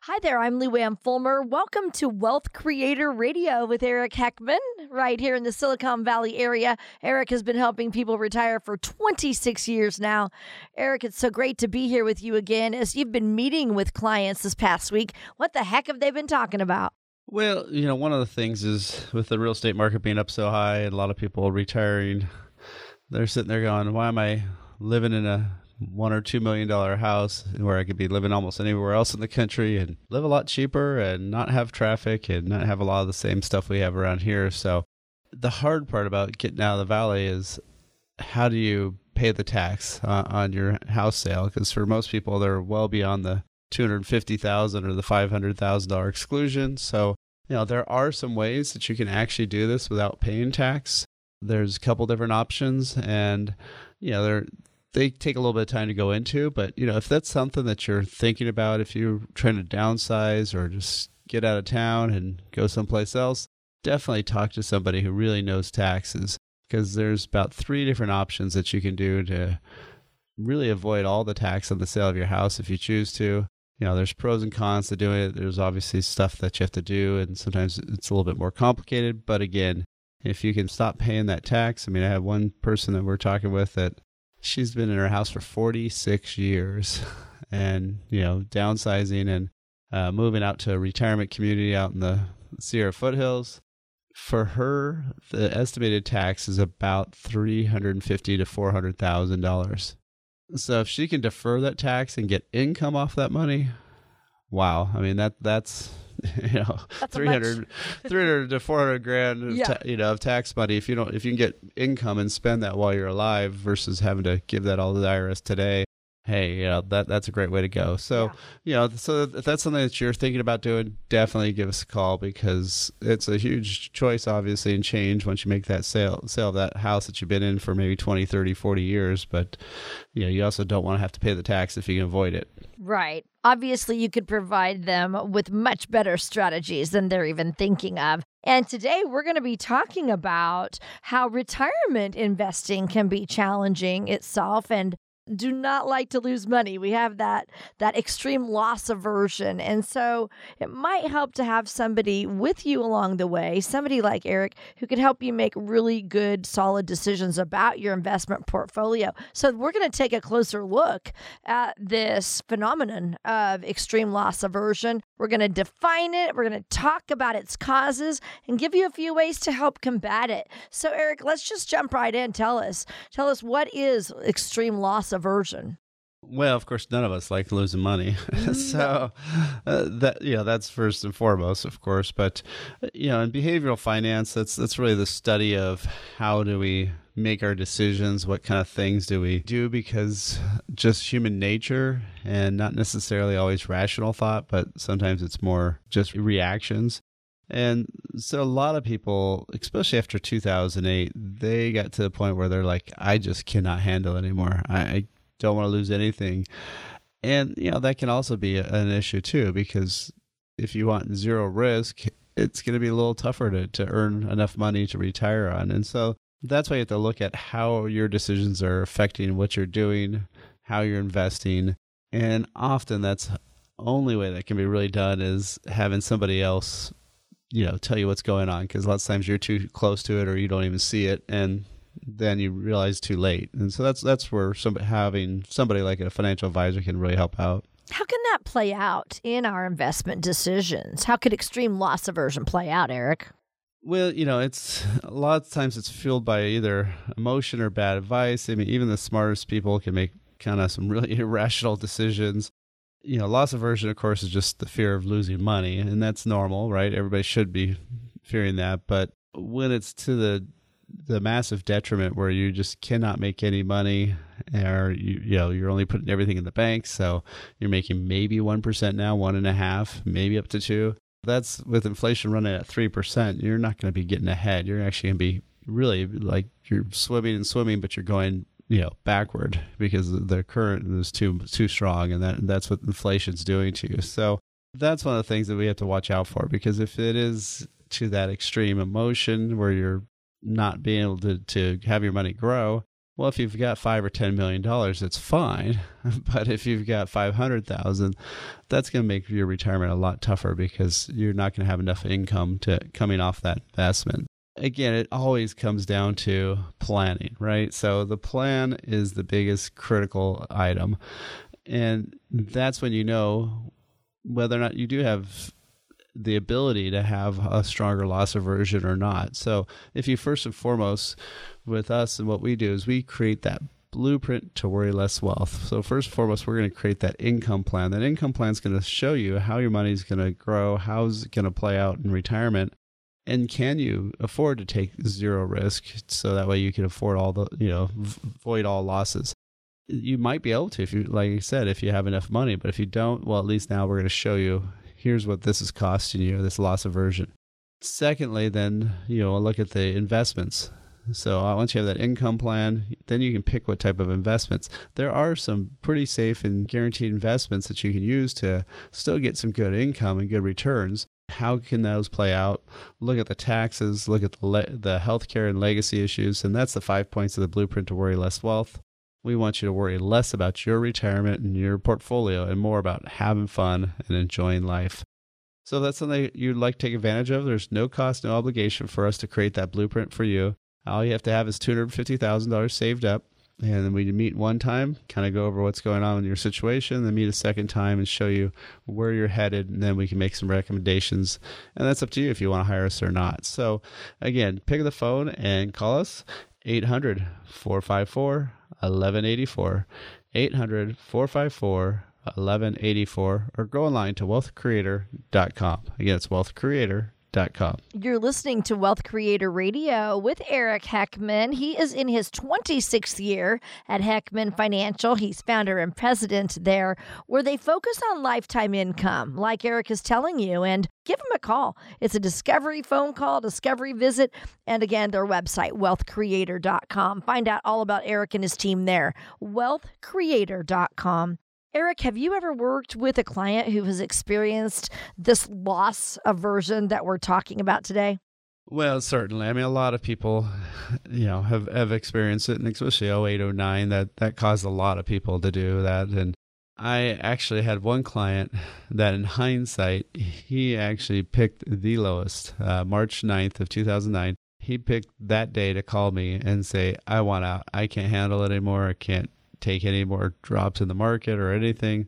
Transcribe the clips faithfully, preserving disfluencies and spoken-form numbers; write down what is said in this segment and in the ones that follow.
Hi there, I'm Lou Ann Fulmer. Welcome to Wealth Creator Radio with Eric Heckman, right here in the Silicon Valley area. Eric has been helping people retire for twenty-six years now. Eric, it's so great to be here with you again as you've been meeting with clients this past week. What the heck have they been talking about? Well, you know, one of the things is with the real estate market being up so high and a lot of people retiring, they're sitting there going, why am I living in a one or two million dollar house where I could be living almost anywhere else in the country and live a lot cheaper and not have traffic and not have a lot of the same stuff we have around here. So the hard part about getting out of the valley is how do you pay the tax uh, on your house sale? Because for most people, they're well beyond the two hundred fifty thousand dollars or the five hundred thousand dollars exclusion. So, you know, there are some ways that you can actually do this without paying tax. There's a couple different options, and, you know, they're they take a little bit of time to go into, but you know, if that's something that you're thinking about, if you're trying to downsize or just get out of town and go someplace else, definitely talk to somebody who really knows taxes, because there's about three different options that you can do to really avoid all the tax on the sale of your house if you choose to. You know, there's pros and cons to doing it. There's obviously stuff that you have to do, and sometimes it's a little bit more complicated. But again, if you can stop paying that tax, I mean, I have one person that we're talking with that she's been in her house for forty-six years and, you know, downsizing and uh, moving out to a retirement community out in the Sierra foothills. For her, the estimated tax is about three hundred fifty thousand to four hundred thousand dollars. So if she can defer that tax and get income off that money, wow. I mean, that that's, you know, That's three hundred, three hundred to four hundred grand, of Yeah. ta- you know, of tax money. If you don't, if you can get income and spend that while you're alive versus having to give that all to the I R S today, hey, you know, that that's a great way to go. So, Yeah. you know, so if that's something that you're thinking about doing, definitely give us a call, because it's a huge choice, obviously, and change once you make that sale, sale of that house that you've been in for maybe twenty, thirty, forty years. But, you know, you also don't want to have to pay the tax if you can avoid it. Right. Obviously, you could provide them with much better strategies than they're even thinking of. And today we're going to be talking about how retirement investing can be challenging itself and do not like to lose money. We have that that extreme loss aversion. And so it might help to have somebody with you along the way, somebody like Eric, who could help you make really good, solid decisions about your investment portfolio. So we're going to take a closer look at this phenomenon of extreme loss aversion. We're going to define it. We're going to talk about its causes and give you a few ways to help combat it. So Eric, let's just jump right in. Tell us, tell us what is extreme loss aversion? Well, of course, none of us like losing money. so uh, that, you know, that's first and foremost, of course. But, uh, you know, in behavioral finance, that's that's really the study of how do we make our decisions, what kind of things do we do, because just human nature and not necessarily always rational thought, but sometimes it's more just reactions. And so a lot of people, especially after two thousand eight, they got to the point where they're like, I just cannot handle it anymore. I, I don't want to lose anything. And, you know, that can also be a, an issue too, because if you want zero risk, it's going to be a little tougher to, to earn enough money to retire on. And so that's why you have to look at how your decisions are affecting what you're doing, how you're investing. And often that's the only way that can be really done is having somebody else, you know, tell you what's going on, because lots of times you're too close to it or you don't even see it, and then you realize too late. And so that's that's where somebody, having somebody like a financial advisor can really help out. How can that play out in our investment decisions? How could extreme loss aversion play out, Eric? Well, you know, it's a lot of times it's fueled by either emotion or bad advice. I mean, even the smartest people can make kind of some really irrational decisions. You know, loss aversion, of course, is just the fear of losing money, and that's normal, right? Everybody should be fearing that. But when it's to the the massive detriment where you just cannot make any money, or you you know you're only putting everything in the bank, so you're making maybe one percent now, one and a half, maybe up to two. That's with inflation running at three percent. You're not going to be getting ahead. You're actually going to be really like you're swimming and swimming, but you're going, you know, backward because the current is too too strong, and that that's what inflation's doing to you. So that's one of the things that we have to watch out for, because if it is to that extreme emotion where you're not being able to, to have your money grow, Well, if you've got five or ten million dollars, it's fine. But if you've got five hundred thousand, that's going to make your retirement a lot tougher because you're not going to have enough income to coming off that investment. Again, it always comes down to planning, right? So the plan is the biggest critical item. And that's when you know whether or not you do have the ability to have a stronger loss aversion or not. So if you first and foremost with us and what we do is we create that blueprint to worry less wealth. So first and foremost, we're going to create that income plan. That income plan is going to show you how your money is going to grow, how's it going to play out in retirement, and can you afford to take zero risk so that way you can afford all the, you know, avoid all losses. You might be able to, if you, like I said, if you have enough money, but if you don't, well, at least now we're going to show you, here's what this is costing you, this loss aversion. Secondly, then, you know, look at the investments. So uh, once you have that income plan, then you can pick what type of investments. There are some pretty safe and guaranteed investments that you can use to still get some good income and good returns. How can those play out? Look at the taxes, look at the, le- the healthcare and legacy issues, and that's the five points of the blueprint to worry less wealth. We want you to worry less about your retirement and your portfolio and more about having fun and enjoying life. So if that's something you'd like to take advantage of, there's no cost, no obligation for us to create that blueprint for you. All you have to have is two hundred fifty thousand dollars saved up. And then we meet one time, kind of go over what's going on in your situation, then meet a second time and show you where you're headed, and then we can make some recommendations. And that's up to you if you want to hire us or not. So again, pick up the phone and call us, eight hundred, four five four, eleven eighty-four, eight hundred, four five four, eleven eighty-four, or go online to wealth creator dot com. Again, it's wealth creator dot com. You're listening to Wealth Creator Radio with Eric Heckman. He is in his twenty-sixth year at Heckman Financial. He's founder and president there, where they focus on lifetime income, like Eric is telling you, and give him a call. It's a discovery phone call, discovery visit, and again, their website, wealth creator dot com. Find out all about Eric and his team there, wealth creator dot com. Eric, have you ever worked with a client who has experienced this loss aversion that we're talking about today? Well, certainly. I mean, a lot of people, you know, have, have experienced it, and especially oh eight, oh nine, that, that caused a lot of people to do that. And I actually had one client that in hindsight, he actually picked the lowest, uh, March ninth of two thousand nine. He picked that day to call me and say, I want out. I can't handle it anymore. I can't take any more drops in the market or anything.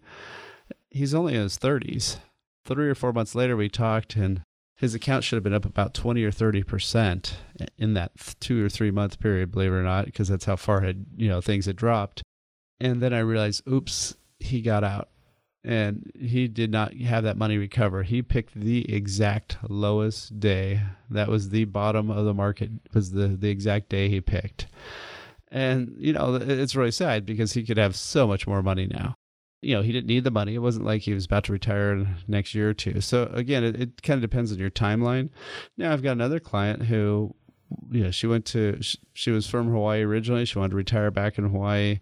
He's only in his thirties. Three or four months later, we talked, and his account should have been up about twenty or thirty percent in that two or three month period, believe it or not, because that's how far had, you know, things had dropped. And then I realized, oops, he got out and he did not have that money recover. He picked the exact lowest day. That was the bottom of the market, was the, the exact day he picked. And, you know, it's really sad because he could have so much more money now. You know, he didn't need the money. It wasn't like he was about to retire next year or two. So again, it, it kind of depends on your timeline. Now I've got another client who, you know, she went to, she, she was from Hawaii originally. She wanted to retire back in Hawaii.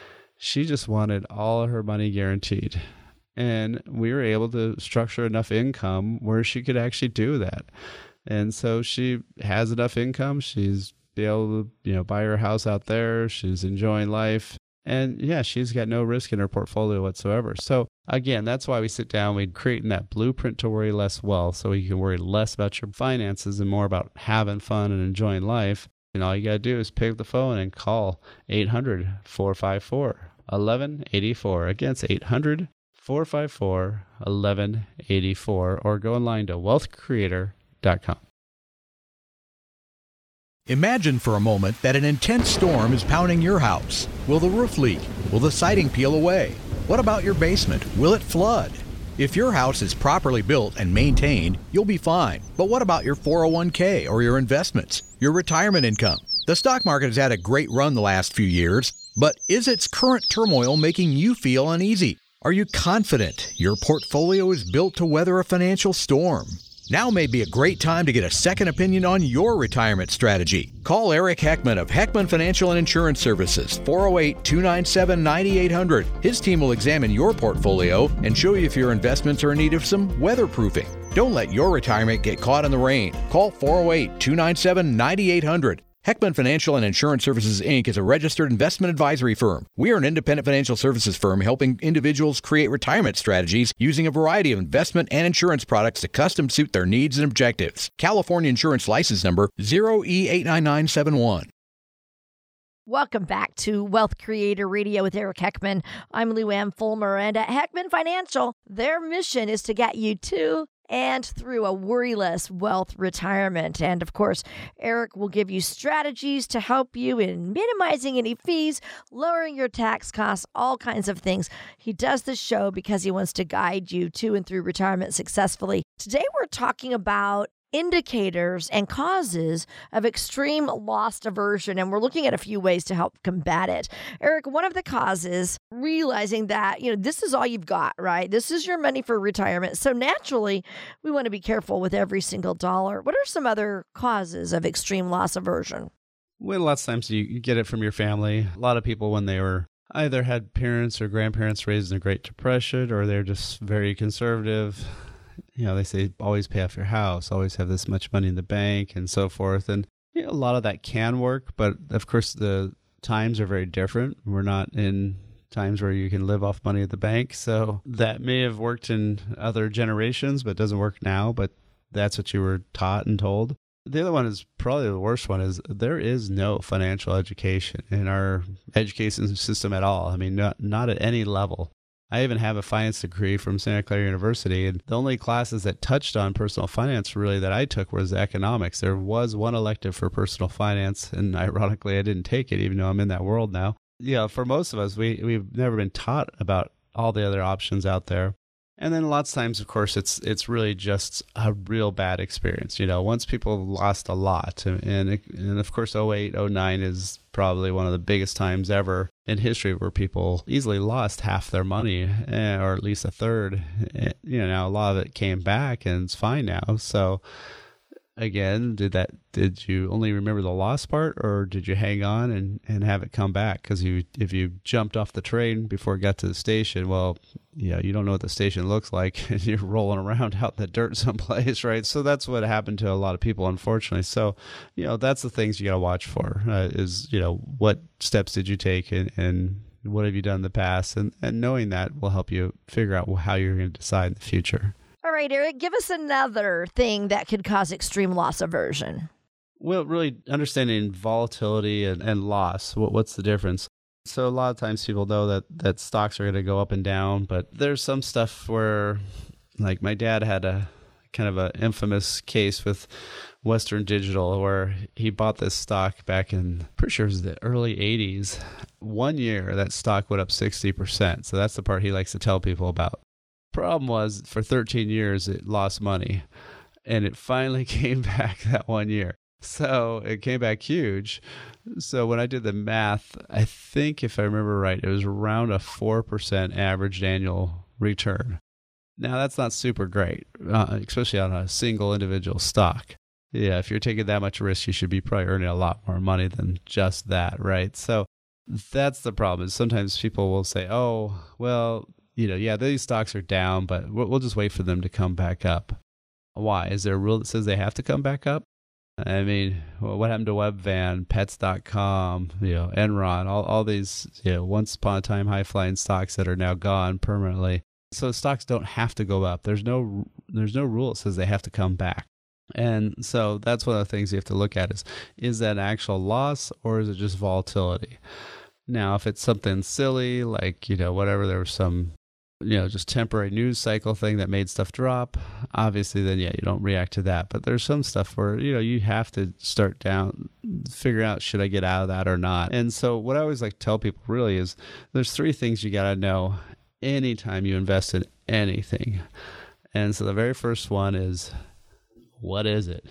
She just wanted all of her money guaranteed. And we were able to structure enough income where she could actually do that. And so she has enough income. She's be able to, you know, buy her house out there. She's enjoying life. And yeah, she's got no risk in her portfolio whatsoever. So again, that's why we sit down, we create that blueprint to worry less wealth, so you can worry less about your finances and more about having fun and enjoying life. And all you got to do is pick up the phone and call eight hundred, four five four, eleven eighty-four. Again, it's eight hundred, four five four, eleven eighty-four, or go online to wealth creator dot com. Imagine for a moment that an intense storm is pounding your house. Will the roof leak? Will the siding peel away? What about your basement? Will it flood? If your house is properly built and maintained, you'll be fine. But what about your four oh one k or your investments, your retirement income? The stock market has had a great run the last few years, but is its current turmoil making you feel uneasy? Are you confident your portfolio is built to weather a financial storm? Now may be a great time to get a second opinion on your retirement strategy. Call Eric Heckman of Heckman Financial and Insurance Services, four oh eight, two nine seven, nine eight hundred. His team will examine your portfolio and show you if your investments are in need of some weatherproofing. Don't let your retirement get caught in the rain. Call four oh eight, two nine seven, nine eight hundred. Heckman Financial and Insurance Services, Incorporated is a registered investment advisory firm. We are an independent financial services firm helping individuals create retirement strategies using a variety of investment and insurance products to custom suit their needs and objectives. California Insurance License Number zero E eight nine nine seven one. Welcome back to Wealth Creator Radio with Eric Heckman. I'm Lou Ann Fulmer, and at Heckman Financial, their mission is to get you to and through a worryless wealth retirement. And of course, Eric will give you strategies to help you in minimizing any fees, lowering your tax costs, all kinds of things. He does this show because he wants to guide you to and through retirement successfully. Today, we're talking about indicators and causes of extreme loss aversion, and we're looking at a few ways to help combat it. Eric, one of the causes, realizing that, you know, this is all you've got, right? This is your money for retirement. So naturally, we want to be careful with every single dollar. What are some other causes of extreme loss aversion? Well, lots of times you, you get it from your family. A lot of people, when they were either had parents or grandparents raised in the Great Depression, or they're just very conservative. You know, they say always pay off your house, always have this much money in the bank, and so forth. And you know, a lot of that can work, but of course the times are very different. We're not in times where you can live off money at the bank. So that may have worked in other generations, but doesn't work now. But that's what you were taught and told. The other one is probably the worst one is there is no financial education in our education system at all. I mean, not, not at any level. I even have a finance degree from Santa Clara University, and the only classes that touched on personal finance really that I took was economics. There was one elective for personal finance, and ironically, I didn't take it, even though I'm in that world now. Yeah, you know, for most of us, we, we've never been taught about all the other options out there. And then lots of times, of course, it's it's really just a real bad experience. You know, once people lost a lot, and and of course, oh eight, oh nine is probably one of the biggest times ever in history where people easily lost half their money, or at least a third. You know, now a lot of it came back, and it's fine now. So again, did that? Did you only remember the lost part, or did you hang on and, and have it come back? Because you, if you jumped off the train before it got to the station, well, you know, you don't know what the station looks like, and you're rolling around out in the dirt someplace, right? So that's what happened to a lot of people, unfortunately. So, you know, that's the things you got to watch for. Uh, is you know, what steps did you take, and, and what have you done in the past, and and knowing that will help you figure out how you're going to decide in the future. All right, Eric, give us another thing that could cause extreme loss aversion. Well, really understanding volatility and, and loss. What, what's the difference? So a lot of times people know that, that stocks are going to go up and down, but there's some stuff where, like my dad had a kind of an infamous case with Western Digital where he bought this stock back in, pretty sure it was the early eighties. One year, that stock went up sixty percent. So that's the part he likes to tell people about. Problem was, for thirteen years, it lost money, and it finally came back that one year. So it came back huge. So when I did the math, I think if I remember right, it was around a four percent average annual return. Now, that's not super great, uh, especially on a single individual stock. Yeah, if you're taking that much risk, you should be probably earning a lot more money than just that, right? So that's the problem. Is sometimes people will say, oh, well, you know, yeah, these stocks are down, but we'll just wait for them to come back up. Why? Is there a rule that says they have to come back up? I mean, well, what happened to Webvan, Pets dot com, you know, Enron, all, all these, you know, once upon a time high-flying stocks that are now gone permanently. So stocks don't have to go up. There's no there's no rule that says they have to come back. And so that's one of the things you have to look at is, is that an actual loss or is it just volatility? Now, if it's something silly, like, you know, whatever, there was some, you know, just temporary news cycle thing that made stuff drop, obviously then, yeah, you don't react to that. But there's some stuff where, you know, you have to start down, figure out, should I get out of that or not? And so what I always like to tell people really is there's three things you got to know anytime you invest in anything. And so the very first one is, what is it?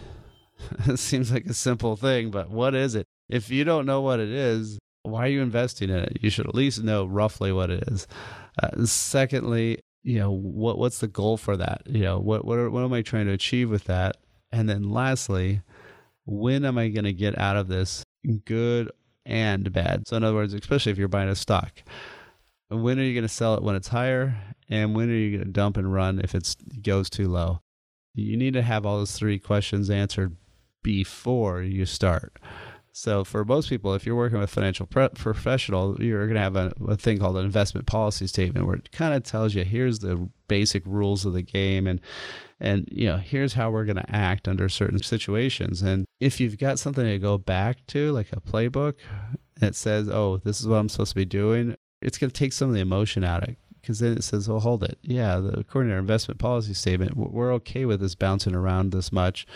It seems like a simple thing, but what is it? If you don't know what it is, why are you investing in it? You should at least know roughly what it is. Uh, secondly, you know, what what's the goal for that? You know, what what, are, what am I trying to achieve with that? And then lastly, when am I going to get out of this, good and bad? So in other words, especially if you're buying a stock, when are you going to sell it when it's higher? And when are you going to dump and run if it's, it goes too low? You need to have all those three questions answered before you start. So for most people, if you're working with a financial pre- professional, you're going to have a, a thing called an investment policy statement where it kind of tells you, here's the basic rules of the game, and and you know, here's how we're going to act under certain situations. And if you've got something to go back to, like a playbook that says, oh, this is what I'm supposed to be doing, it's going to take some of the emotion out of it. Because then it says, well, hold it. Yeah, the, according to our investment policy statement, we're okay with this bouncing around this much.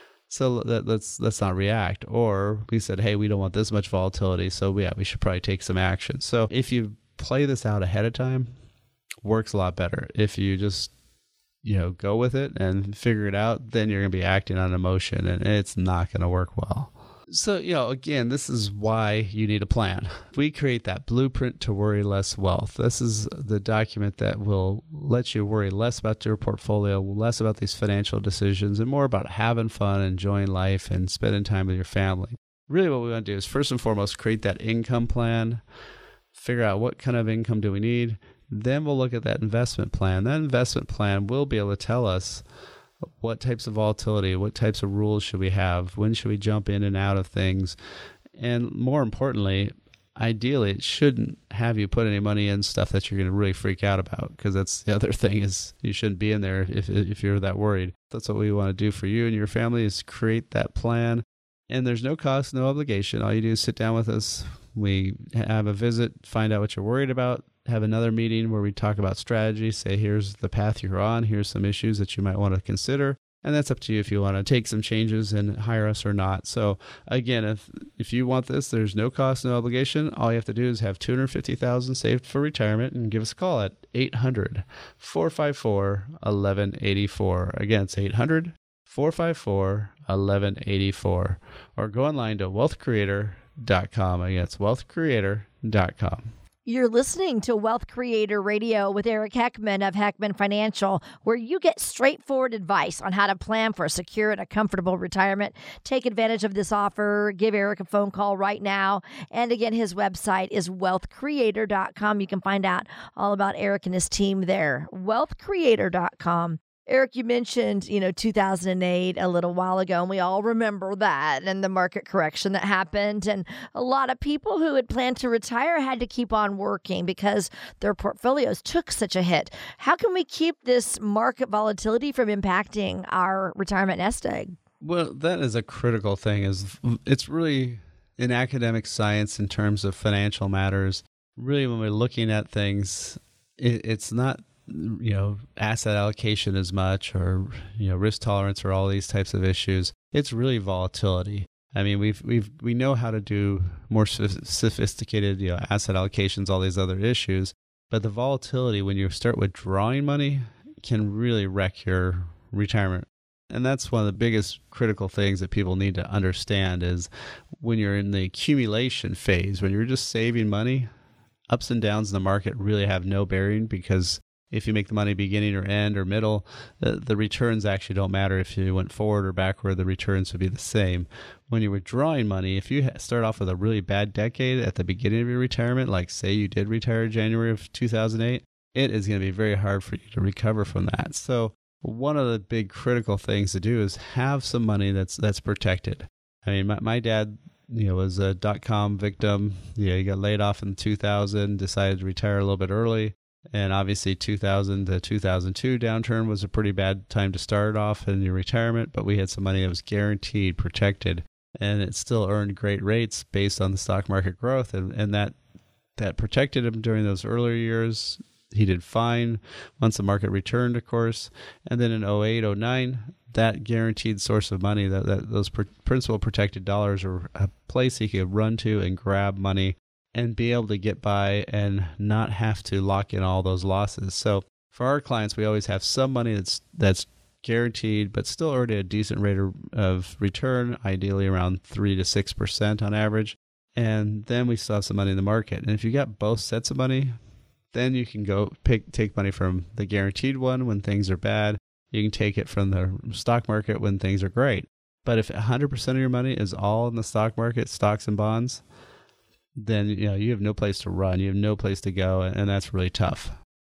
So that, let's let's not react. Or we said, hey, we don't want this much volatility, so yeah, we should probably take some action. So if you play this out ahead of time, works a lot better. If you just, you know, go with it and figure it out, then you're going to be acting on emotion, and it's not going to work well. So, you know, again, this is why you need a plan. We create that blueprint to worry less wealth. This is the document that will let you worry less about your portfolio, less about these financial decisions, and more about having fun, enjoying life, and spending time with your family. Really what we want to do is first and foremost, create that income plan, figure out what kind of income do we need. Then we'll look at that investment plan. That investment plan will be able to tell us what types of volatility, what types of rules should we have, when should we jump in and out of things, and more importantly, ideally, it shouldn't have you put any money in stuff that you're going to really freak out about, because that's the other thing, is you shouldn't be in there if if you're that worried. That's what we want to do for you and your family, is create that plan, and there's no cost, no obligation. All you do is sit down with us. We have a visit, find out what you're worried about, have another meeting where we talk about strategy, say, here's the path you're on, here's some issues that you might want to consider. And that's up to you if you want to take some changes and hire us or not. So again, if if you want this, there's no cost, no obligation. All you have to do is have two hundred fifty thousand dollars saved for retirement, and give us a call at eight hundred, four five four, one one eight four. Again, it's eight hundred, four five four, one one eight four. Or go online to wealth creator dot com. Again, it's wealth creator dot com. You're listening to Wealth Creator Radio with Eric Heckman of Heckman Financial, where you get straightforward advice on how to plan for a secure and a comfortable retirement. Take advantage of this offer. Give Eric a phone call right now. And again, his website is wealth creator dot com. You can find out all about Eric and his team there. wealth creator dot com. Eric, you mentioned, you know, two thousand eight a little while ago, and we all remember that and the market correction that happened. And a lot of people who had planned to retire had to keep on working because their portfolios took such a hit. How can we keep this market volatility from impacting our retirement nest egg? Well, that is a critical thing. Is it's really in academic science in terms of financial matters. Really, when we're looking at things, it, it's not, you know, asset allocation as much, or, you know, risk tolerance, or all these types of issues. It's really volatility. I mean, we've we've we know how to do more sophisticated, you know, asset allocations, all these other issues, but the volatility when you start withdrawing money can really wreck your retirement. And that's one of the biggest critical things that people need to understand, is when you're in the accumulation phase, when you're just saving money, ups and downs in the market really have no bearing, because if you make the money beginning or end or middle, the, the returns actually don't matter. If you went forward or backward, the returns would be the same. When you're withdrawing money, if you start off with a really bad decade at the beginning of your retirement, like say you did retire January of two thousand eight, it is going to be very hard for you to recover from that. So one of the big critical things to do is have some money that's that's protected. I mean, my, my dad, you know, was a dot-com victim. You know, he got laid off in two thousand, decided to retire a little bit early. And obviously two thousand to two thousand two downturn was a pretty bad time to start off in your retirement, but we had some money that was guaranteed, protected, and it still earned great rates based on the stock market growth. And, and that that protected him during those earlier years. He did fine once the market returned, of course. And then in oh eight, oh nine, that guaranteed source of money, that, that those pr- principal protected dollars are a place he could run to and grab money and be able to get by and not have to lock in all those losses. So for our clients, we always have some money that's that's guaranteed, but still earning a decent rate of return, ideally around three to six percent on average. And then we still have some money in the market. And if you got both sets of money, then you can go pick take money from the guaranteed one when things are bad. You can take it from the stock market when things are great. But if one hundred percent of your money is all in the stock market, stocks and bonds, then you know you have no place to run, you have no place to go, and that's really tough.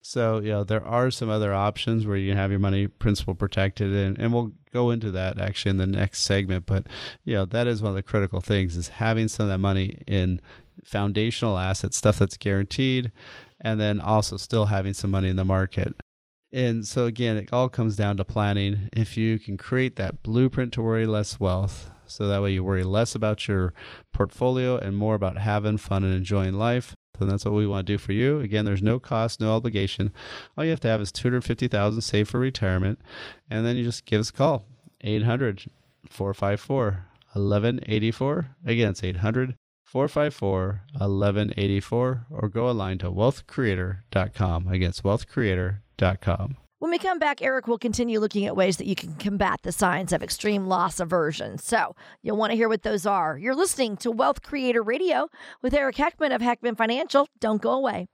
So, you know, there are some other options where you have your money principal protected, and, and we'll go into that actually in the next segment. But, you know, that is one of the critical things, is having some of that money in foundational assets, stuff that's guaranteed, and then also still having some money in the market. And so, again, it all comes down to planning. If you can create that blueprint to worry less wealth, so that way you worry less about your portfolio and more about having fun and enjoying life, then that's what we want to do for you. Again, there's no cost, no obligation. All you have to have is two hundred fifty thousand dollars saved for retirement, and then you just give us a call, eight hundred, four five four, one one eight four. Again, it's eight hundred, four five four, one one eight four, or go online to wealth creator dot com. Again, it's wealth creator dot com. When we come back, Eric will continue looking at ways that you can combat the signs of extreme loss aversion. So you'll want to hear what those are. You're listening to Wealth Creator Radio with Eric Heckman of Heckman Financial. Don't go away.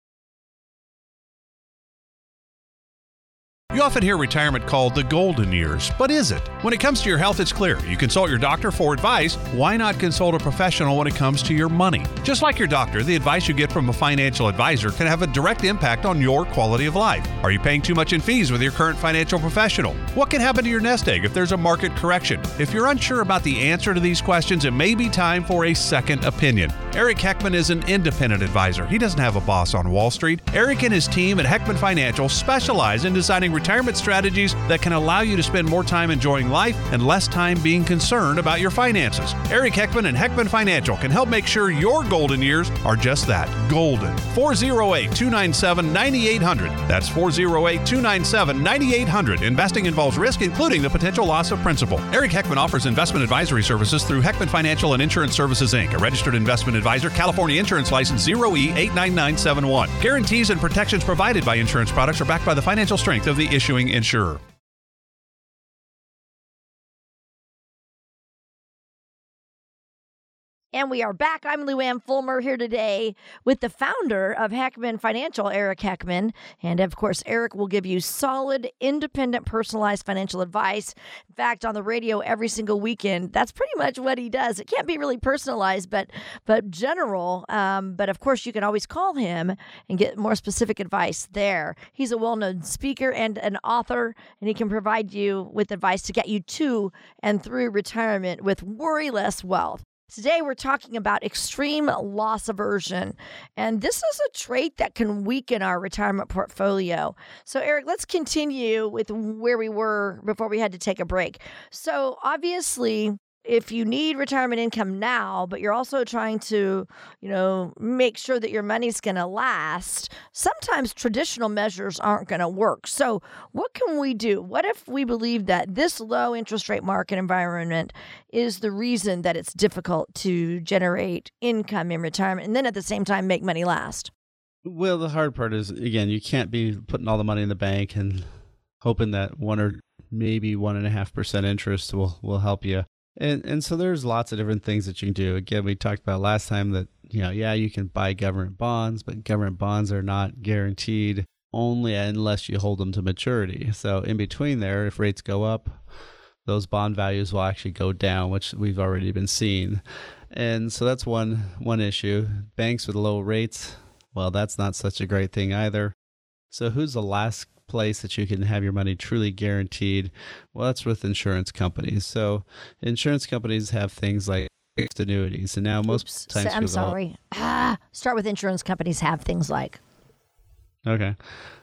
You often hear retirement called the golden years, but is it? When it comes to your health, it's clear. You consult your doctor for advice. Why not consult a professional when it comes to your money? Just like your doctor, the advice you get from a financial advisor can have a direct impact on your quality of life. Are you paying too much in fees with your current financial professional? What can happen to your nest egg if there's a market correction? If you're unsure about the answer to these questions, it may be time for a second opinion. Eric Heckman is an independent advisor. He doesn't have a boss on Wall Street. Eric and his team at Heckman Financial specialize in designing retirement strategies that can allow you to spend more time enjoying life and less time being concerned about your finances. Eric Heckman and Heckman Financial can help make sure your golden years are just that, golden. four oh eight, two nine seven, nine eight hundred. That's four oh eight, two nine seven, nine eight hundred. Investing involves risk, including the potential loss of principal. Eric Heckman offers investment advisory services through Heckman Financial and Insurance Services, Incorporated, a registered investment advisor, California Insurance License zero E eight nine nine seven one. Guarantees and protections provided by insurance products are backed by the financial strength of the issuing insurer. And we are back. I'm Lou Ann Fulmer here today with the founder of Heckman Financial, Eric Heckman. And of course, Eric will give you solid, independent, personalized financial advice. In fact, on the radio every single weekend, that's pretty much what he does. It can't be really personalized, but but general. Um, but of course, you can always call him and get more specific advice there. He's a well-known speaker and an author, and he can provide you with advice to get you to and through retirement with worry-less wealth. Today, we're talking about extreme loss aversion, and this is a trait that can weaken our retirement portfolio. So, Eric, let's continue with where we were before we had to take a break. So, obviously, if you need retirement income now, but you're also trying to, you know, make sure that your money's going to last, sometimes traditional measures aren't going to work. So what can we do? What if we believe that this low interest rate market environment is the reason that it's difficult to generate income in retirement and then at the same time make money last? Well, the hard part is, again, you can't be putting all the money in the bank and hoping that one or maybe one and a half percent interest will, will help you. And and so there's lots of different things that you can do. Again, we talked about last time that, you know, yeah, you can buy government bonds, but government bonds are not guaranteed only unless you hold them to maturity. So in between there, if rates go up, those bond values will actually go down, which we've already been seeing. And so that's one one issue. Banks with low rates, well, that's not such a great thing either. So who's the last place that you can have your money truly guaranteed? Well, that's with insurance companies. So insurance companies have things like fixed annuities. And now most Oops, times... I'm sorry. Ah, start with insurance companies have things like... Okay.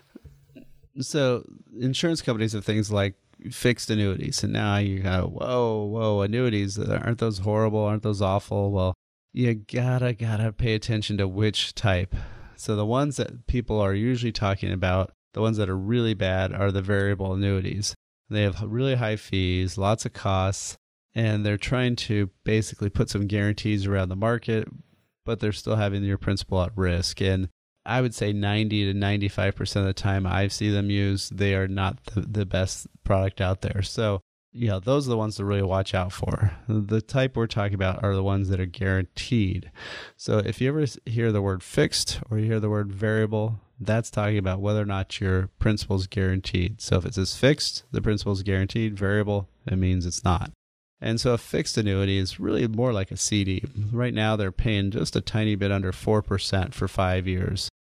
So insurance companies have things like fixed annuities. And now you go, whoa, whoa, annuities, aren't those horrible? Aren't those awful? Well, you gotta, gotta pay attention to which type. So the ones that people are usually talking about, the ones that are really bad, are the variable annuities. They have really high fees, lots of costs, and they're trying to basically put some guarantees around the market, but they're still having your principal at risk. And I would say ninety to ninety-five percent of the time I see them used, they are not the, the best product out there. So, you know, those are the ones to really watch out for. The type we're talking about are the ones that are guaranteed. So if you ever hear the word fixed or you hear the word variable, that's talking about whether or not your principal is guaranteed. So if it says fixed, the principal is guaranteed. Variable, it means it's not. And so a fixed annuity is really more like a C D. Right now, they're paying just a tiny bit under four percent for five years.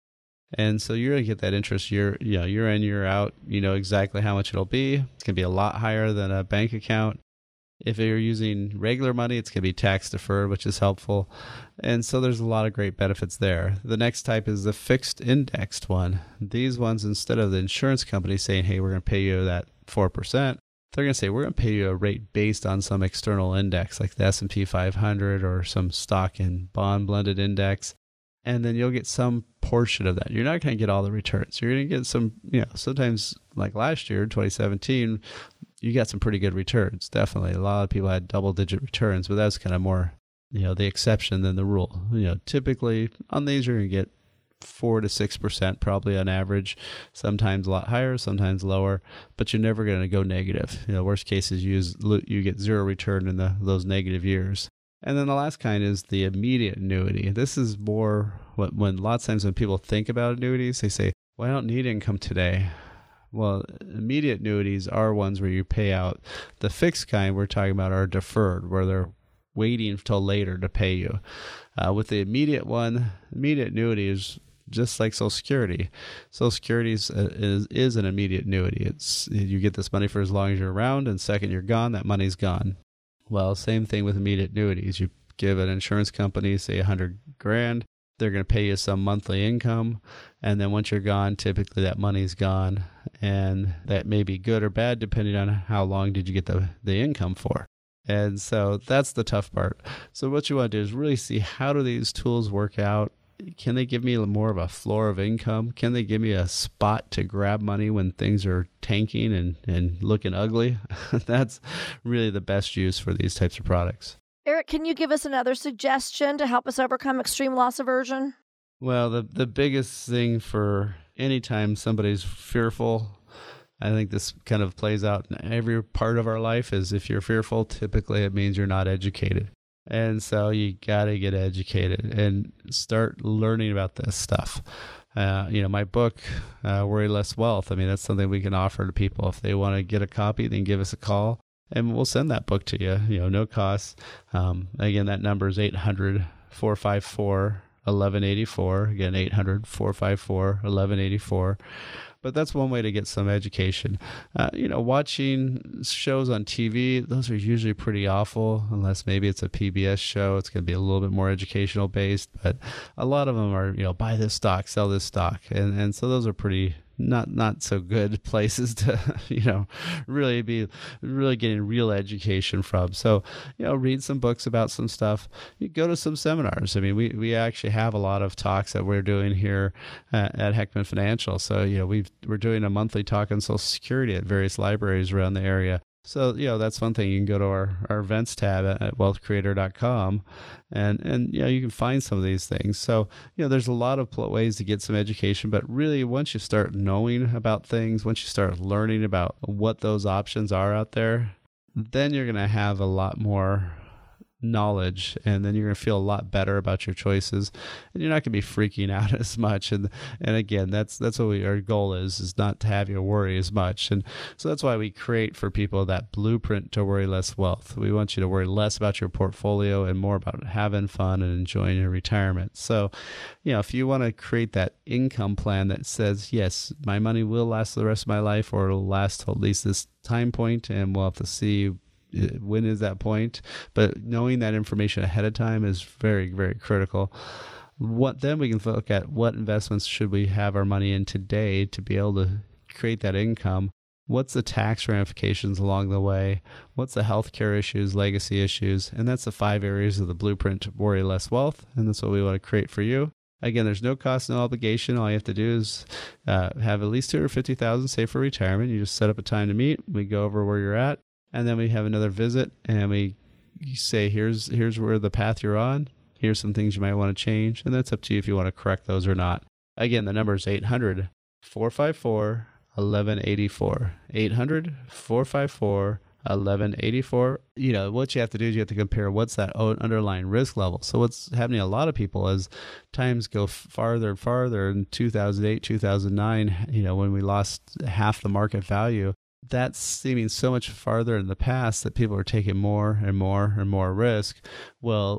And so you're going to get that interest year, you know, year in, year out. You know exactly how much it'll be. It's going to be a lot higher than a bank account. If you're using regular money, it's going to be tax deferred, which is helpful. And so there's a lot of great benefits there. The next type is the fixed indexed one. These ones, instead of the insurance company saying, hey, we're going to pay you that four percent, they're going to say, we're going to pay you a rate based on some external index like the S and P five hundred or some stock and bond blended index. And then you'll get some portion of that. You're not going to get all the returns. You're going to get some, you know, sometimes like last year, twenty seventeen, you got some pretty good returns. Definitely. A lot of people had double digit returns, but that's kind of more, you know, the exception than the rule. You know, typically on these, you're going to get four to six percent probably on average, sometimes a lot higher, sometimes lower, but you're never going to go negative. You know, worst case is you, use, you get zero return in the, those negative years. And then the last kind is the immediate annuity. This is more what, when a lot of times when people think about annuities, they say, well, I don't need income today. Well, immediate annuities are ones where you pay out. The fixed kind we're talking about are deferred, where they're waiting until later to pay you. Uh, with the immediate one, immediate annuity is just like Social Security. Social Security is, uh, is, is an immediate annuity. It's you get this money for as long as you're around, and the second you're gone, that money's gone. Well, same thing with immediate annuities. You give an insurance company, say a hundred grand, they're going to pay you some monthly income. And then once you're gone, typically that money's gone. And that may be good or bad, depending on how long did you get the, the income for. And so that's the tough part. So what you want to do is really see, how do these tools work out? Can they give me more of a floor of income? Can they give me a spot to grab money when things are tanking and, and looking ugly? That's really the best use for these types of products. Eric, can you give us another suggestion to help us overcome extreme loss aversion? Well, the, the biggest thing for anytime somebody's fearful, I think this kind of plays out in every part of our life, is if you're fearful, typically it means you're not educated. And so you got to get educated and start learning about this stuff. Uh, you know, my book, uh, Worry Less Wealth, I mean, that's something we can offer to people. If they want to get a copy, then give us a call and we'll send that book to you, you know, no cost. Um, again, that number is eight hundred, four five four, eleven eighty-four. Again, eight hundred, four five four, eleven eighty-four. But that's one way to get some education. Uh, you know, watching shows on T V, those are usually pretty awful, unless maybe it's a P B S show. It's going to be a little bit more educational based. But a lot of them are, you know, buy this stock, sell this stock. And, and so those are pretty not not so good places to, you know, really be really getting real education from. So, you know, read some books about some stuff. You go to some seminars. I mean, we, we actually have a lot of talks that we're doing here at, at Heckman Financial. So, you know, we've, we're doing a monthly talk on Social Security at various libraries around the area. So, you know, that's one thing. You can go to our, our events tab at, at wealth creator dot com and, and, you know, you can find some of these things. So, you know, there's a lot of pl- ways to get some education, but really once you start knowing about things, once you start learning about what those options are out there, then you're going to have a lot more knowledge, and then you're going to feel a lot better about your choices, and you're not going to be freaking out as much. And and again, that's that's what we, our goal is is not to have you worry as much. And so that's why we create for people that blueprint to worry less wealth. We want you to worry less about your portfolio and more about having fun and enjoying your retirement. So, you know, if you want to create that income plan that says, yes, my money will last the rest of my life, or it'll last till at least this time point, and we'll have to see when is that point, but knowing that information ahead of time is very, very critical. What then we can look at what investments should we have our money in today to be able to create that income. What's the tax ramifications along the way? What's the healthcare issues, legacy issues? And that's the five areas of the blueprint to worry less wealth. And that's what we want to create for you. Again, there's no cost, no obligation. All you have to do is uh, have at least two hundred fifty thousand dollars saved for retirement. You just set up a time to meet. We go over where you're at. And then we have another visit, and we say, here's here's where the path you're on. Here's some things you might want to change. And that's up to you if you want to correct those or not. Again, the number is eight hundred, four five four, eleven eighty-four. eight hundred, four five four, eleven eighty-four. You know, what you have to do is you have to compare what's that underlying risk level. So what's happening to a lot of people as times go farther and farther in two thousand eight, two thousand nine, you know, when we lost half the market value, that's seeming so much farther in the past that people are taking more and more and more risk. Well,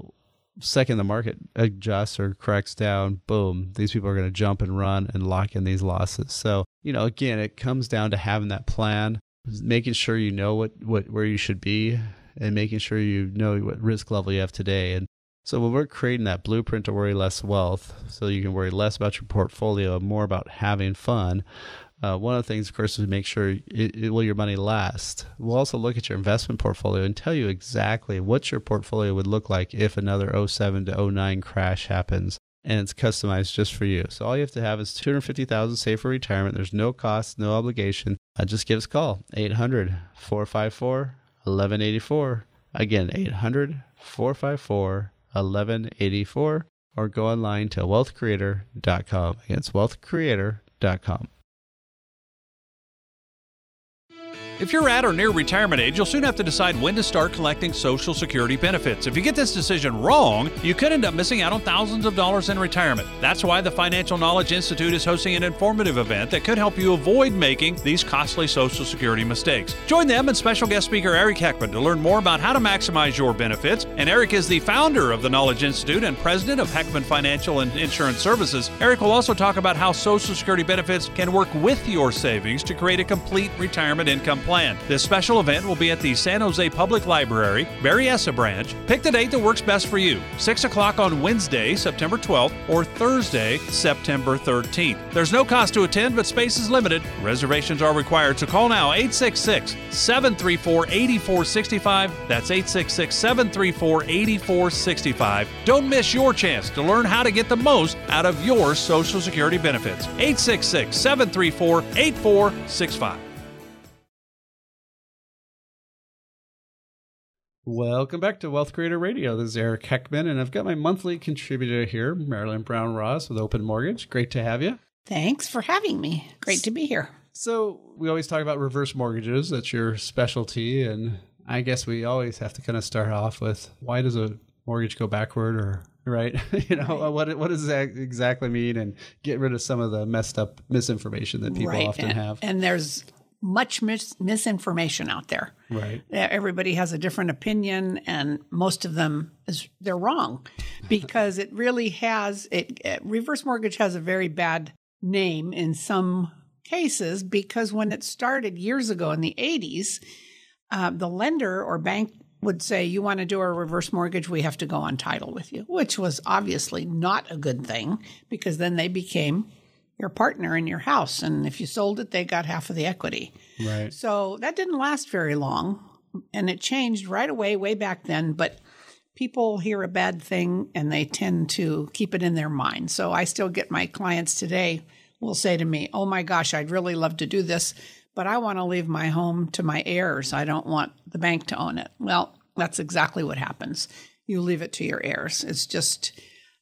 second the market adjusts or corrects down, boom, these people are going to jump and run and lock in these losses. So, you know, again, it comes down to having that plan, making sure you know what, what where you should be, and making sure you know what risk level you have today. And so when we're creating that blueprint to worry less wealth, so you can worry less about your portfolio and more about having fun, Uh, one of the things, of course, is make sure it, it, will your money last. We'll also look at your investment portfolio and tell you exactly what your portfolio would look like if another oh seven to oh nine crash happens, and it's customized just for you. So all you have to have is two hundred fifty thousand dollars saved for retirement. There's no cost, no obligation. Uh, just give us a call, eight hundred, four five four, eleven eighty-four. Again, eight hundred, four five four, eleven eighty-four, or go online to wealth creator dot com. Again, it's wealth creator dot com. If you're at or near retirement age, you'll soon have to decide when to start collecting Social Security benefits. If you get this decision wrong, you could end up missing out on thousands of dollars in retirement. That's why the Financial Knowledge Institute is hosting an informative event that could help you avoid making these costly Social Security mistakes. Join them and special guest speaker Eric Heckman to learn more about how to maximize your benefits. And Eric is the founder of the Knowledge Institute and president of Heckman Financial and Insurance Services. Eric will also talk about how Social Security benefits can work with your savings to create a complete retirement income plan. Plan. This special event will be at the San Jose Public Library, Berryessa branch. Pick the date that works best for you. six o'clock on Wednesday, September twelfth, or Thursday, September thirteenth. There's no cost to attend, but space is limited. Reservations are required, so call now eight six six, seven three four, eight four six five. That's eight six six, seven three four, eight four six five. Don't miss your chance to learn how to get the most out of your Social Security benefits. eight six six, seven three four, eight four six five. Welcome back to Wealth Creator Radio. This is Eric Heckman, and I've got my monthly contributor here, Marilyn Brown Ross with Open Mortgage. Great to have you. Thanks for having me. Great to be here. So we always talk about reverse mortgages. That's your specialty, and I guess we always have to kind of start off with, why does a mortgage go backward, or right? you know, right. what what does that exactly mean, and get rid of some of the messed up misinformation that people right. often and, have. And there's much mis- misinformation out there. Right. Everybody has a different opinion, and most of them is they're wrong, because it really has it, it. Reverse mortgage has a very bad name in some cases, because when it started years ago in the eighties, uh, the lender or bank would say, "You want to do a reverse mortgage? We have to go on title with you," which was obviously not a good thing, because then they became your partner in your house. And if you sold it, they got half of the equity. Right. So that didn't last very long. And it changed right away, way back then. But people hear a bad thing and they tend to keep it in their mind. So I still get my clients today will say to me, "Oh my gosh, I'd really love to do this, but I want to leave my home to my heirs. I don't want the bank to own it." Well, that's exactly what happens. You leave it to your heirs. It's just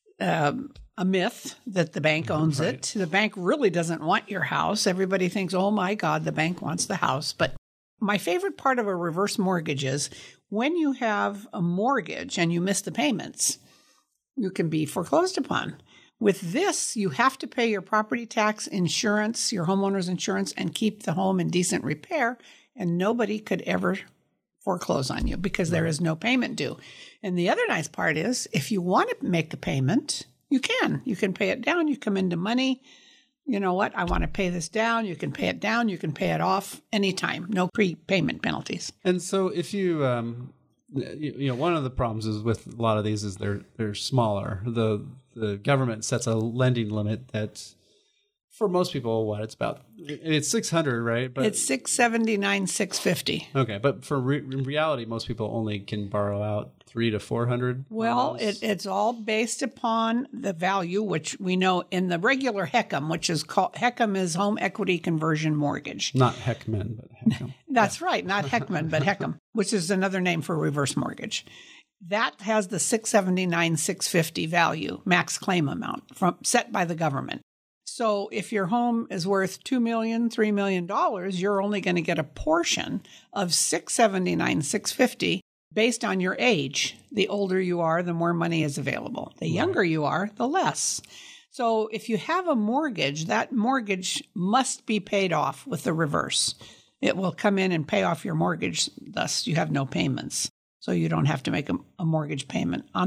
um, a myth that the bank owns right. it. The bank really doesn't want your house. Everybody thinks, "Oh my God, the bank wants the house." But my favorite part of a reverse mortgage is when you have a mortgage and you miss the payments, you can be foreclosed upon. With this, you have to pay your property tax, insurance, your homeowner's insurance, and keep the home in decent repair, and nobody could ever foreclose on you because there is no payment due. And the other nice part is, if you want to make a payment, you can. You can pay it down. You come into money. You know what? I want to pay this down. You can pay it down. You can pay it off anytime. No prepayment penalties. And so if you, um, you, you know, one of the problems is with a lot of these is they're they're smaller. The the government sets a lending limit that's, for most people, what it's about, it's six hundred, right? But it's six seventy-nine, six fifty. Okay, but for re- in reality, most people only can borrow out three to four hundred. Well, it, it's all based upon the value, which we know in the regular HECM, which is called HECM is Home Equity Conversion Mortgage. Not Heckman, but HECM. That's yeah. right, not Heckman, but HECM, which is another name for reverse mortgage. That has the six seventy-nine, six fifty value, max claim amount from set by the government. So if your home is worth two million dollars, three million dollars, you're only going to get a portion of six seventy-nine, six fifty based on your age. The older you are, the more money is available. The younger you are, the less. So if you have a mortgage, that mortgage must be paid off with the reverse. It will come in and pay off your mortgage, thus you have no payments. So you don't have to make a, a mortgage payment on the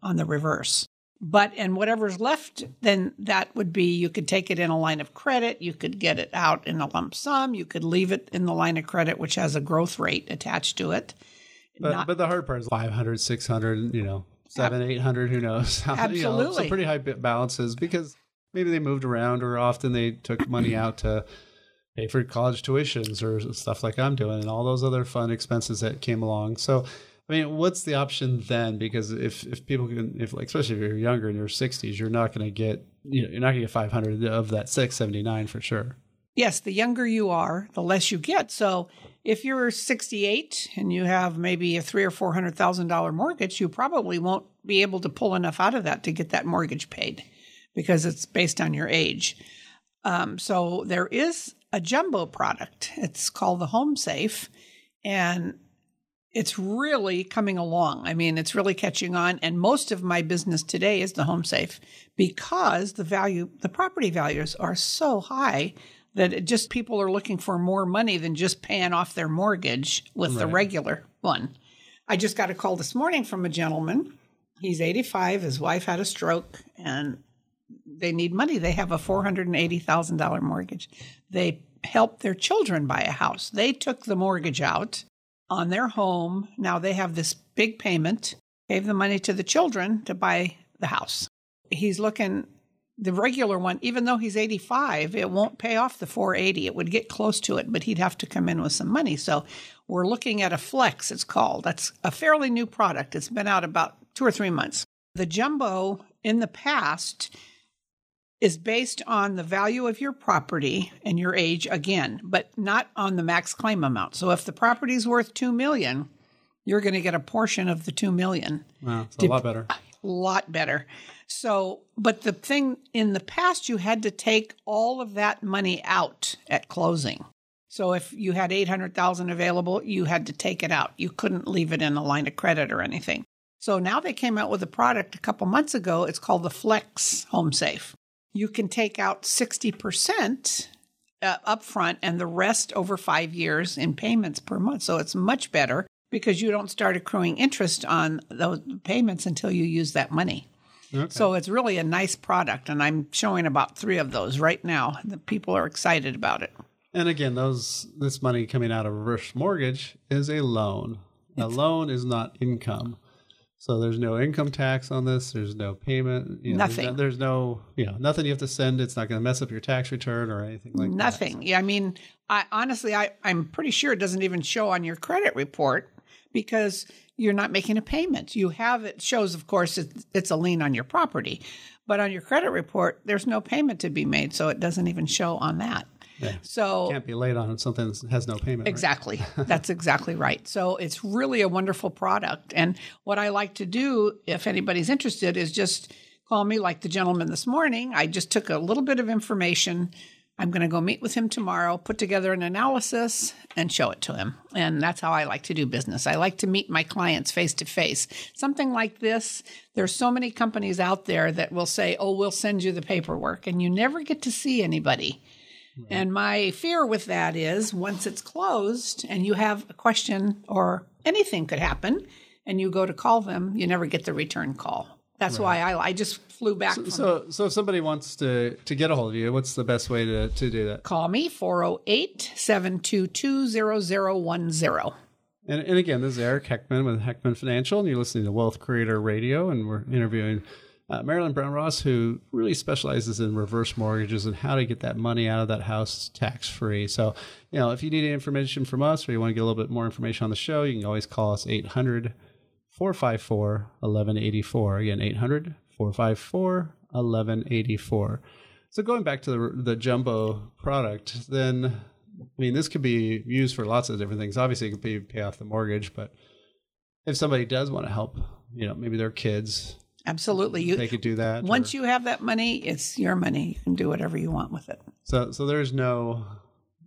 on the reverse. But, and whatever's left, then that would be, you could take it in a line of credit, you could get it out in a lump sum, you could leave it in the line of credit, which has a growth rate attached to it. But, Not, but the hard part is five hundred, six hundred, you know, seven, eight hundred, who knows? Absolutely. You know, some pretty high balances because maybe they moved around or often they took money out to pay for college tuitions or stuff like I'm doing and all those other fun expenses that came along. So, I mean, what's the option then? Because if, if people can, if like, especially if you're younger in your sixties, you're not going to get, you know, you're not going to get five hundred of that six seventy-nine for sure. Yes, the younger you are, the less you get. So if you're sixty-eight and you have maybe a three or four hundred thousand dollar mortgage, you probably won't be able to pull enough out of that to get that mortgage paid because it's based on your age. Um, so there is a jumbo product. It's called the Home Safe, and it's really coming along. I mean, it's really catching on. And most of my business today is the Home Safe because the value, the property values are so high that it just people are looking for more money than just paying off their mortgage with Right. the regular one. I just got a call this morning from a gentleman. He's eighty-five. His wife had a stroke and they need money. They have a four hundred eighty thousand dollars mortgage. They helped their children buy a house. They took the mortgage out on their home. Now they have this big payment, gave the money to the children to buy the house. He's looking, the regular one, even though he's eighty-five, it won't pay off the four eighty. It would get close to it, but he'd have to come in with some money. So we're looking at a Flex, it's called. That's a fairly new product. It's been out about two or three months. The jumbo in the past is based on the value of your property and your age again, but not on the max claim amount. So if the property is worth two million dollars, you're going to get a portion of the two million dollars. Wow, it's a lot better. A lot better. So, but the thing in the past, you had to take all of that money out at closing. So if you had eight hundred thousand dollars available, you had to take it out. You couldn't leave it in a line of credit or anything. So now they came out with a product a couple months ago. It's called the Flex Home Safe. You can take out sixty percent uh, upfront and the rest over five years in payments per month. So it's much better because you don't start accruing interest on those payments until you use that money. Okay. So it's really a nice product, and I'm showing about three of those right now. The people are excited about it. And again, those this money coming out of reverse mortgage is a loan. A loan is not income. So there's no income tax on this. There's no payment. You know, Nothing. There's no, there's no, you know, nothing you have to send. It's not going to mess up your tax return or anything like that. Nothing. Yeah, I mean, I honestly, I, I'm pretty sure it doesn't even show on your credit report because you're not making a payment. You have it shows, of course, it, it's a lien on your property, but on your credit report, there's no payment to be made, so it doesn't even show on that. Yeah. So Can't be late on something that has no payment. Right? exactly. That's exactly right. So it's really a wonderful product. And what I like to do, if anybody's interested, is just call me like the gentleman this morning. I just took a little bit of information. I'm going to go meet with him tomorrow, put together an analysis, and show it to him. And that's how I like to do business. I like to meet my clients face to face. Something like this, there's so many companies out there that will say, oh, we'll send you the paperwork, and you never get to see anybody. Right. And my fear with that is once it's closed and you have a question or anything could happen and you go to call them, you never get the return call. That's right. why I, I just flew back. So, from so, so if somebody wants to, to get a hold of you, what's the best way to, to do that? Call me, four oh eight, seven two two, zero zero one zero. And, and again, this is Eric Heckman with Heckman Financial, and you're listening to Wealth Creator Radio, and we're interviewing uh, Marilyn Brown Ross, who really specializes in reverse mortgages and how to get that money out of that house tax-free. So, you know, if you need any information from us or you want to get a little bit more information on the show, you can always call us eight hundred, four five four, one one eight four. Again, eight hundred, four five four, one one eight four. So going back to the, the jumbo product, then, I mean, this could be used for lots of different things. Obviously, it could be pay off the mortgage, but if somebody does want to help, you know, maybe their kids, absolutely, you, they could do that. Once or, you have that money, it's your money. You can do whatever you want with it. So, so there's no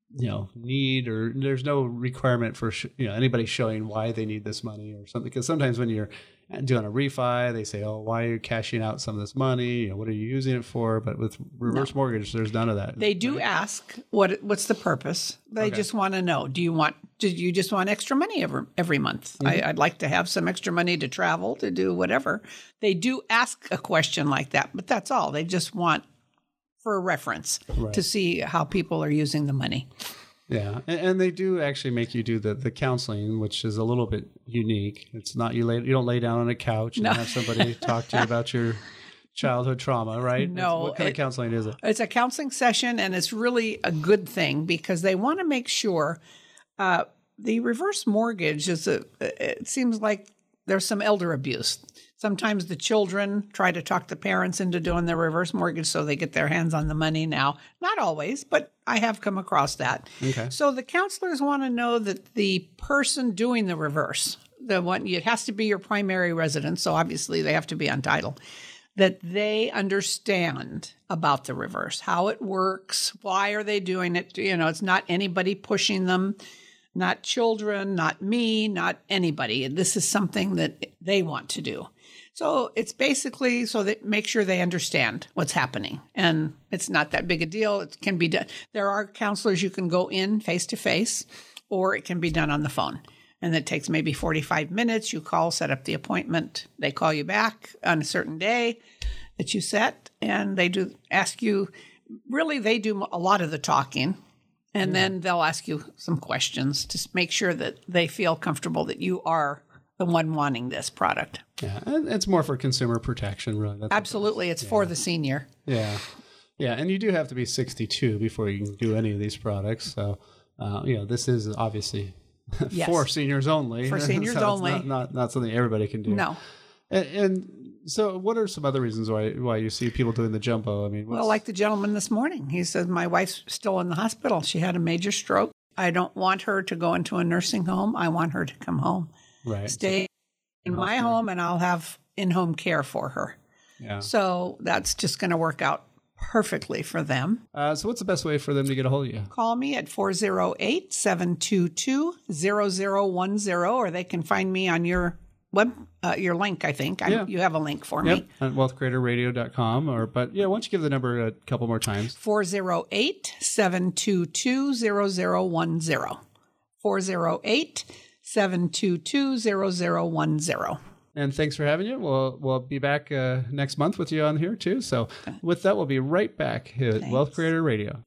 you know, need, or there's no requirement for, sh- you know, anybody showing why they need this money or something. Because sometimes when you're doing a refi, they say, oh, why are you cashing out some of this money? You know, what are you using it for? But with reverse no. mortgage, there's none of that. They do right? ask what what's the purpose. They okay. just want to know, do you want, do you just want extra money every, every month? Mm-hmm. I, I'd like to have some extra money to travel, to do whatever. They do ask a question like that, but that's all. They just want for a reference right. to see how people are using the money. Yeah, and, and they do actually make you do the, the counseling, which is a little bit unique. It's not you lay you don't lay down on a couch and no. have somebody talk to you about your childhood trauma, right? No. It's, what kind it, of counseling is it? It's a counseling session, and it's really a good thing because they want to make sure uh, the reverse mortgage is a. It seems like there's some elder abuse. Sometimes the children try to talk the parents into doing the reverse mortgage so they get their hands on the money now. Not always, but I have come across that. Okay. So the counselors want to know that the person doing the reverse, the one, it has to be your primary residence, so obviously they have to be on title, that they understand about the reverse, how it works, why are they doing it. You know, it's not anybody pushing them. Not children, not me, not anybody. This is something that they want to do. So it's basically so that make sure they understand what's happening. And it's not that big a deal. It can be done. There are counselors you can go in face to face, or it can be done on the phone. And it takes maybe forty-five minutes. You call, set up the appointment. They call you back on a certain day that you set, and they do ask you, really, they do a lot of the talking. And yeah. then they'll ask you some questions to make sure that they feel comfortable that you are the one wanting this product. Yeah, and it's more for consumer protection, really. That's Absolutely. It's yeah. for the senior. Yeah. Yeah, and you do have to be sixty-two before you can do any of these products. So, uh, you know, this is obviously yes. for seniors only. For seniors so only. Not, not, not something everybody can do. No. And, and so what are some other reasons why why you see people doing the jumbo? I mean, what's... Well, like the gentleman this morning, he said, my wife's still in the hospital. She had a major stroke. I don't want her to go into a nursing home. I want her to come home. Right. Stay in my home, and I'll have in-home care for her. Yeah. So that's just going to work out perfectly for them. Uh, so what's the best way for them to get a hold of you? Call me at four oh eight, seven two two, zero zero one zero, or they can find me on your web, uh, your link, I think. Yeah. I, you have a link for yep. me. At wealth creator radio dot com. Or, but yeah, why don't you give the number a couple more times? four oh eight, seven two two, zero zero one zero. four oh eight, seven two two, zero zero one zero. And thanks for having you. We'll we'll be back uh, next month with you on here too. So with that, we'll be right back here at Thanks. Wealth Creator Radio.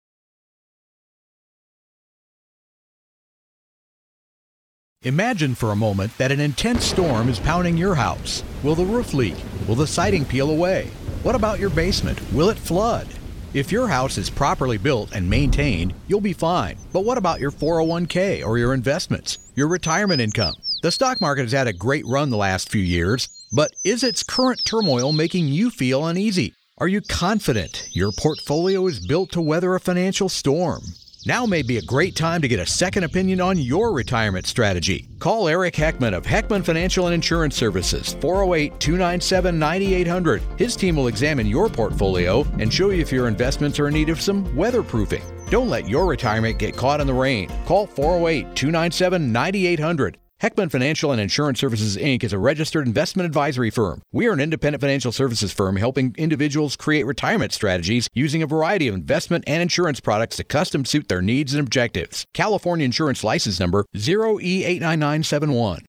Imagine for a moment that an intense storm is pounding your house. Will the roof leak? Will the siding peel away? What about your basement? Will it flood? If your house is properly built and maintained, you'll be fine. But what about your four oh one k or your investments, your retirement income? The stock market has had a great run the last few years, but is its current turmoil making you feel uneasy? Are you confident your portfolio is built to weather a financial storm? Now may be a great time to get a second opinion on your retirement strategy. Call Eric Heckman of Heckman Financial and Insurance Services, four oh eight, two nine seven, nine eight hundred. His team will examine your portfolio and show you if your investments are in need of some weatherproofing. Don't let your retirement get caught in the rain. Call four oh eight, two nine seven, nine eight hundred. Heckman Financial and Insurance Services, Incorporated is a registered investment advisory firm. We are an independent financial services firm helping individuals create retirement strategies using a variety of investment and insurance products to custom suit their needs and objectives. California Insurance License Number zero E eight nine nine seven one.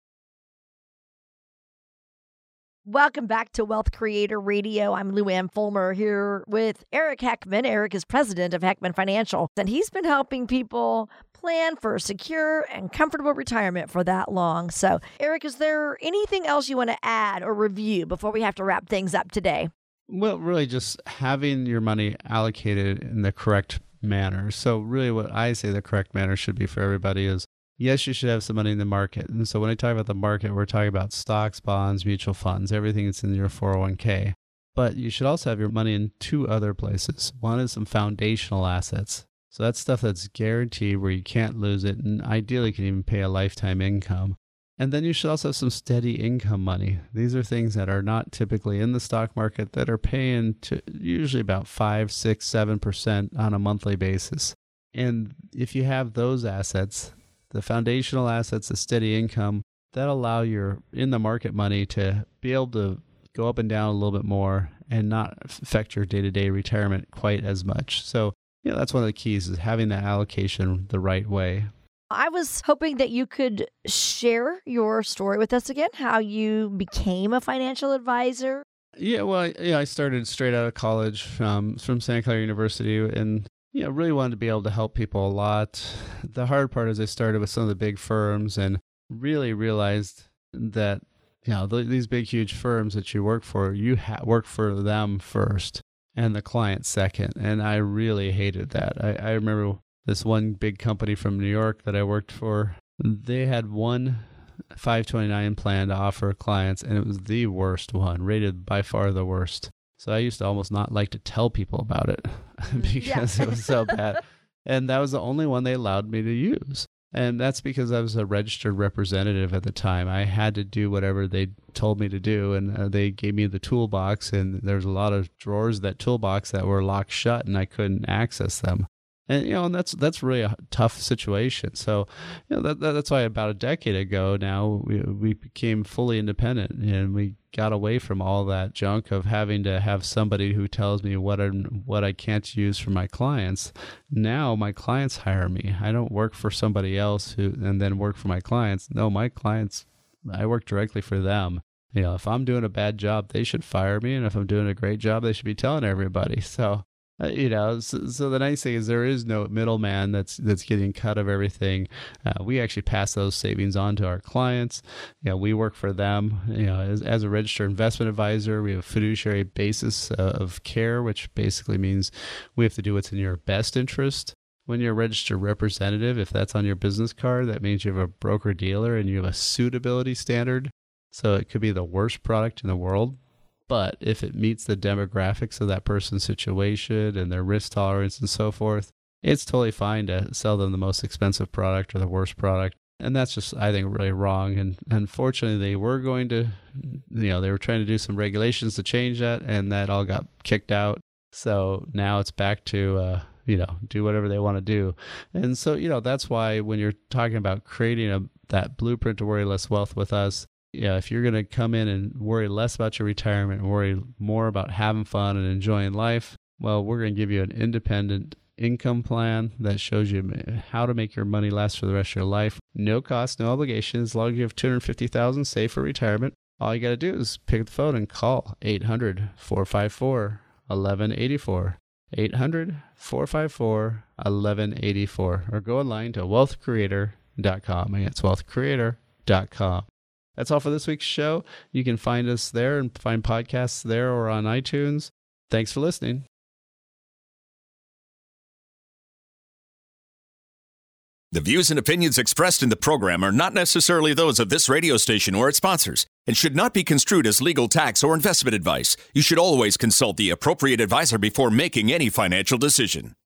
Welcome back to Wealth Creator Radio. I'm Lou Ann Fulmer here with Eric Heckman. Eric is president of Heckman Financial, and he's been helping people plan for a secure and comfortable retirement for that long. So, Eric, is there anything else you want to add or review before we have to wrap things up today? Well, really just having your money allocated in the correct manner. So really what I say the correct manner should be for everybody is, yes, you should have some money in the market. And so when I talk about the market, we're talking about stocks, bonds, mutual funds, everything that's in your four oh one k. But you should also have your money in two other places. One is some foundational assets. So that's stuff that's guaranteed where you can't lose it and ideally can even pay a lifetime income. And then you should also have some steady income money. These are things that are not typically in the stock market that are paying to usually about five, six, seven percent on a monthly basis. And if you have those assets, the foundational assets, the steady income, that allow your in the market money to be able to go up and down a little bit more and not affect your day-to-day retirement quite as much. So, you know, that's one of the keys, is having that allocation the right way. I was hoping that you could share your story with us again, how you became a financial advisor. Yeah, well, yeah, I started straight out of college um, from Santa Clara University, and you know, really wanted to be able to help people a lot. The hard part is I started with some of the big firms and really realized that, you know, th- these big, huge firms that you work for, you ha- work for them first and the client second. And I really hated that. I, I remember this one big company from New York that I worked for. They had one five twenty-nine plan to offer clients, and it was the worst one, rated by far the worst. So I used to almost not like to tell people about it because Yeah. it was so bad. And that was the only one they allowed me to use. And that's because I was a registered representative at the time. I had to do whatever they told me to do, and uh, they gave me the toolbox, and there's a lot of drawers of that toolbox that were locked shut, and I couldn't access them. And, you know, and that's that's really a tough situation. So, you know, that, that that's why about a decade ago now, we, we became fully independent, and we got away from all that junk of having to have somebody who tells me what I what I can't use for my clients. Now my clients hire me. I don't work for somebody else who and then work for my clients. No, my clients, I work directly for them. You know, if I'm doing a bad job, they should fire me, and if I'm doing a great job, they should be telling everybody. So. Uh, you know, so, so the nice thing is there is no middleman that's that's getting cut of everything. Uh, we actually pass those savings on to our clients. You know, we work for them. You know, as, as a registered investment advisor, we have a fiduciary basis uh, of care, which basically means we have to do what's in your best interest. When you're a registered representative, if that's on your business card, that means you have a broker dealer and you have a suitability standard. So it could be the worst product in the world. But if it meets the demographics of that person's situation and their risk tolerance and so forth, it's totally fine to sell them the most expensive product or the worst product. And that's just, I think, really wrong. And unfortunately, they were going to, you know, they were trying to do some regulations to change that, and that all got kicked out. So now it's back to, uh, you know, do whatever they want to do. And so, you know, that's why when you're talking about creating a that blueprint to worry less wealth with us, yeah, if you're going to come in and worry less about your retirement and worry more about having fun and enjoying life, well, we're going to give you an independent income plan that shows you how to make your money last for the rest of your life. No cost, no obligation, as long as you have two hundred fifty thousand dollars saved for retirement. All you got to do is pick up the phone and call eight hundred, four five four, eleven eighty-four. eight hundred, four five four, eleven eighty-four. Or go online to wealth creator dot com. Again, it's wealth creator dot com. That's all for this week's show. You can find us there and find podcasts there or on iTunes. Thanks for listening. The views and opinions expressed in the program are not necessarily those of this radio station or its sponsors and should not be construed as legal, tax, or investment advice. You should always consult the appropriate advisor before making any financial decision.